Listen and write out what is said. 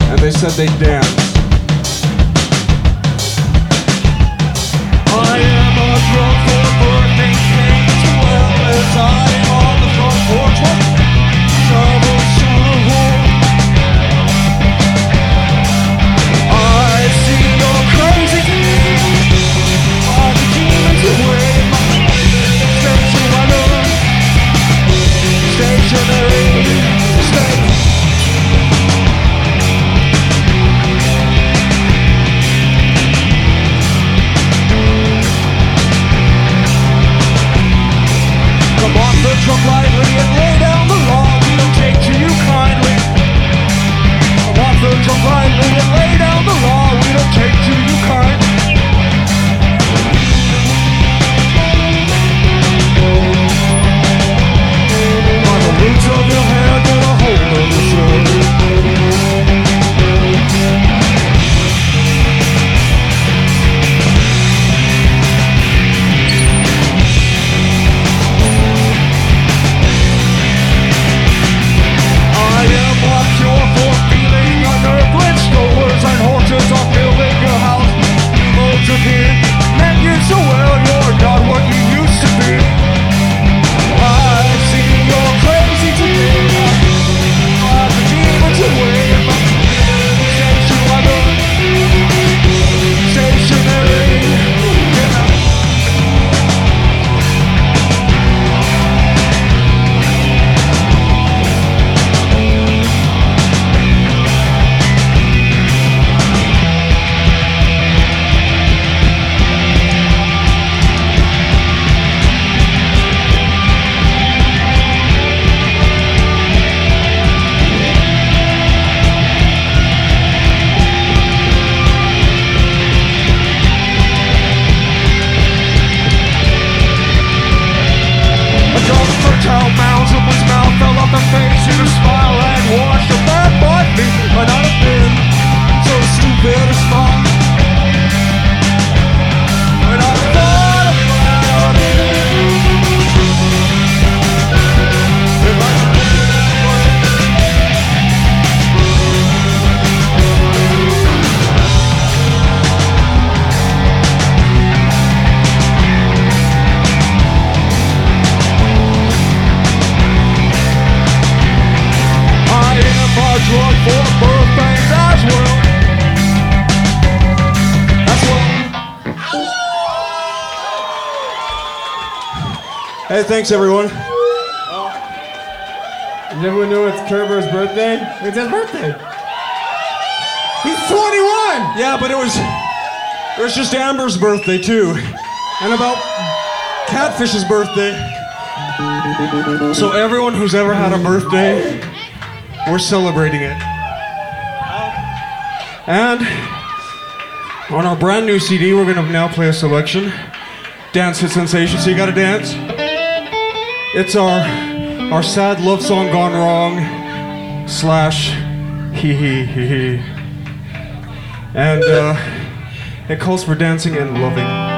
and they said they'd dance. I am a drunk for birthday cake, as well as I on the front porch with troublesome. I see your crazy are the demons away. Station I love, stationary state. Come off the truck lightly and lay down the law. We don't take to you kindly. Come off the truck lightly and lay down the law. We don't take to you kindly. By the roots of your hair, get a hold of the shirt. I am a cure for feeling unnerved when stores and horses are filling your house. Modes of here, meant you so well, you're not what you used to be. I see you're crazy today. I'm the demons away. Station I love, stationary. Yeah. A drunk fertile mounds of his mouth fell off the face in a smile and washed a bad boy me. Might not have been so stupid a smile. When I thought about it, if I I am a drug for birthdays as well. As well. Hey, thanks everyone. Does everyone know it's Kerber's birthday? It's his birthday. He's 21! Yeah, but it was just Amber's birthday too, and about Catfish's birthday. So everyone who's ever had a birthday, we're celebrating it. And on our brand new CD, we're gonna now play a selection, Dance Hit Sensation. So you gotta dance. It's our sad love song gone wrong / hee hee hee hee. And it calls for dancing and loving.